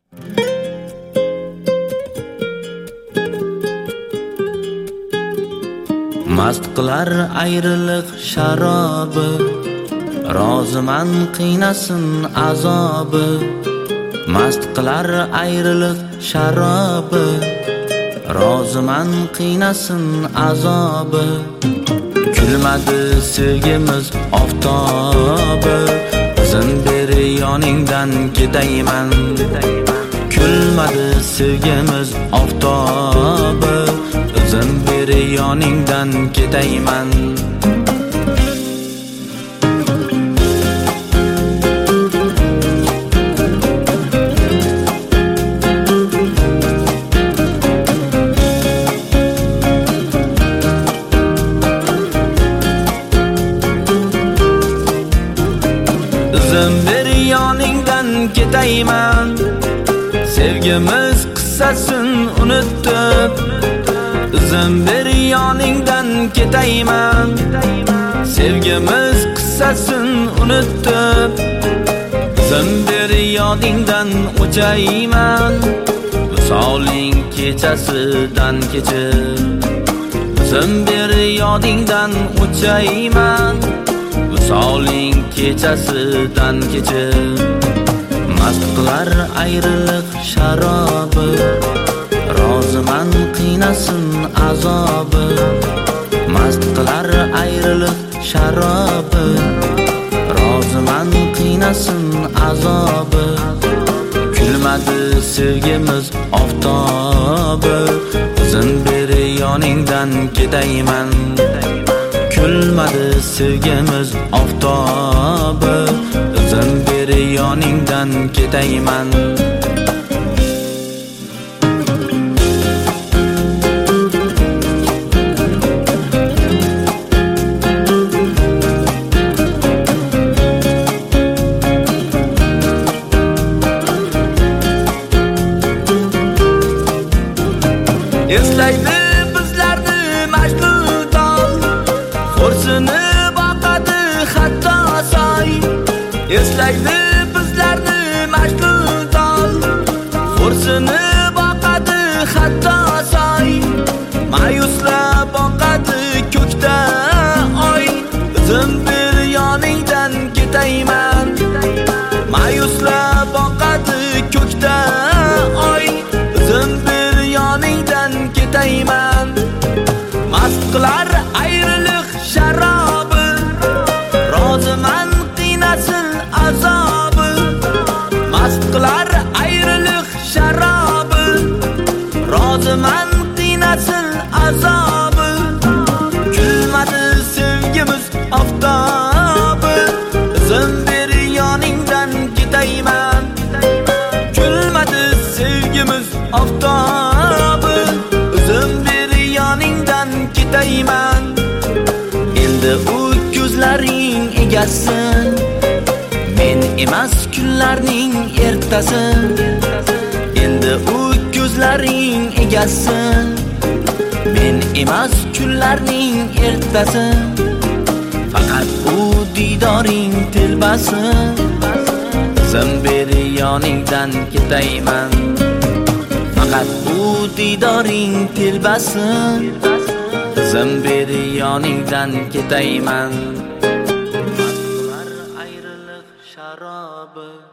Mast qilar ayriliq sharobi, roziman qiynasin azobi. Mast qilar ayriliq sharobi, roziman qiynasin azobi. Kulmadi sevgimiz oftobi, izin ber yoningdan ketayman. Kulmadi sevgimiz oftobi, izin ber yoningdan ketayman. İzin ber yoningdan ketayman. Sevgimiz qissasini unutib, izin ber yoningdan ketayman. Sevgimiz qissasini unutib, izin ber yoningdan o'chayman. Visoling kechasidan kechib, izin ber yoningdan o'chayman. Visoling kechasidan kechib. Mast qilar ayriliq sharobi, roziman qiynasin azobi. Mast qilar ayriliq sharobi, roziman qiynasin azobi. Kulmadi sevgimiz oftobi, izin ber yoningdan ketayman. Kulmadi sevgimiz oftobi, izin ber yoningdan ketayman. Eslaydi bizlarni Majnun tol, xo'rsini boqadi hatto soy. Eslaydi bizlarni Majnun tol, xo'rsini boqadi hatto soy. Ma'yuslar boqadi ko'kda oy, izin ber yoningdan ketayman. Ma'yuslar boqadi ko'kda oy, izin ber yoningdan ketayman. Mast qilar ayriliq sharobi, roziman qiynasin azobi. Mast qilar ayriliq sharobi, roziman qiynasin azobi. Kulmadi sevgimiz oftobi, izin ber yoningdan ketayman. Kulmadi sevgimiz oftobi, izin ber yoningdan ketayman. Endi u ko'zlaring egasi, men emas kunlarning ertasi. Endi u ko'zlaring egasi, men emas kunlarning ertasi. Faqat u didoring telbasi, izin ber yoningdan ketayman. Faqat u didoring telbasi, izin ber yoningdan ketayman. Mast qilar ayriliq sharobi,